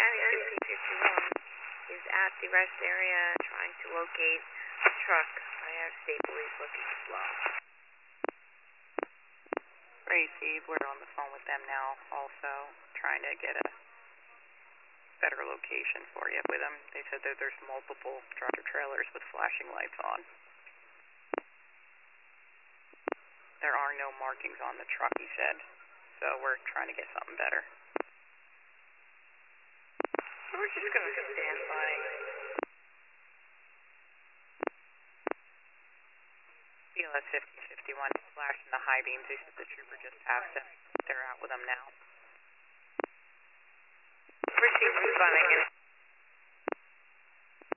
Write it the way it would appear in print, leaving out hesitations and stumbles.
County 5051 is at the rest area trying to locate a truck. I have state police looking as well. Ray, Steve, we're on the phone with them now also, trying to get a better location for you with them. They said that there's multiple tractor trailers with flashing lights on. There are no markings on the truck, he said, so we're trying to get something better. We're just going to stand by. BLS 5051 flashing the high beams. They said the trooper just passed them. They're out with them now. Proceed, responding.